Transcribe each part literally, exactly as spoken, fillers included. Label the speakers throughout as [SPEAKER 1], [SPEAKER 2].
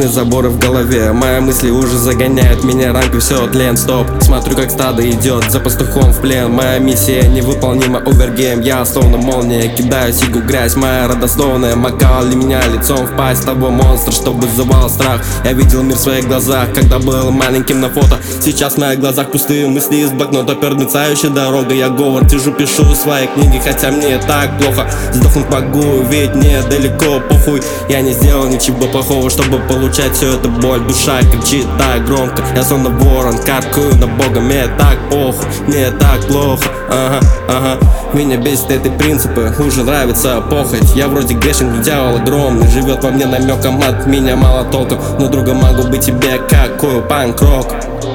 [SPEAKER 1] Сплошные заборы в голове, мои мысли уже загоняют меня, ранки все тлен, стоп. Смотрю, как стадо идет за пастухом в плен. Моя миссия невыполнима, овергейм. Я словно молния, кидаю сигу грязь. Моя родословная, макали меня лицом в пасть того монстра, что вызывал страх. Я видел мир в своих глазах, когда был маленьким на фото. Сейчас в моих глазах пустые мысли из блокнота. Перед мерцающей дорогой я Говард сижу, пишу свои книги, хотя мне так плохо. Сдохнуть могу, ведь мне далеко похуй. Я не сделал ничего плохого, чтобы получать всю эту боль. Душа кричит так громко, я словно ворон, каркаю на бога. Мне так похуй, мне так плохо. Ага, ага. Меня бесит эти принципы, уже нравится похоть. Я вроде грешен, но дьявол огромный, живет во мне намеком, от меня мало толком. Но другом могу быть тебе, какой панк-рок.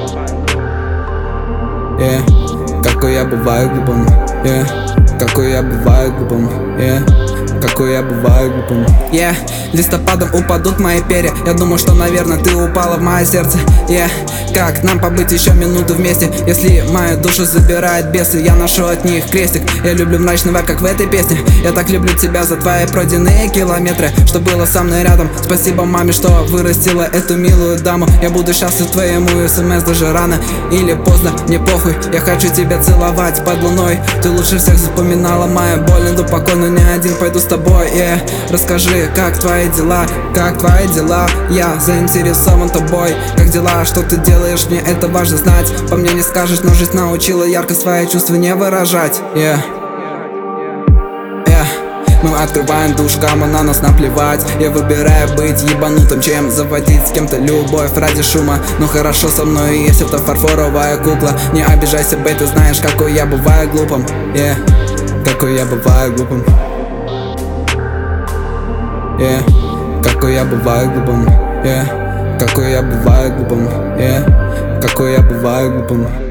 [SPEAKER 2] Yeah. Какой я бываю глупым, yeah. Какой я бываю глупым, yeah. Какой я бываю глупым, yeah. Листопадом упадут мои перья. Я думаю, что, наверное, ты упала в мое сердце, yeah. Как нам побыть еще минуту вместе, если мою душу забирает бесы? Я ношу от них крестик. Я люблю мрачный вайб, как в этой песне. Я так люблю тебя за твои пройденные километры, что было со мной рядом. Спасибо маме, что вырастила эту милую даму. Я буду счастлив твоему смс даже рано или поздно, мне похуй. Я хочу тебя целовать под луной. Ты лучше всех запоминала мою боль. Иду покойно, не один, пойду с тобой, yeah. Расскажи, как твои дела, как твои дела? Я заинтересован тобой. Как дела, что ты делаешь, мне это важно знать. По мне не скажешь, но жизнь научила ярко свои чувства не выражать, yeah. Yeah. Мы открываем душ, кому на нас наплевать. Я выбираю быть ебанутым, чем заводить с кем-то любовь ради шума. Но хорошо со мной, если это фарфоровая кукла. Не обижайся, бэй, ты знаешь, какой я бываю глупым, yeah. Какой я бываю глупым, yeah. Какой я бываю глупым, yeah. Какой я бываю глупым, yeah. Какой я бываю глупым.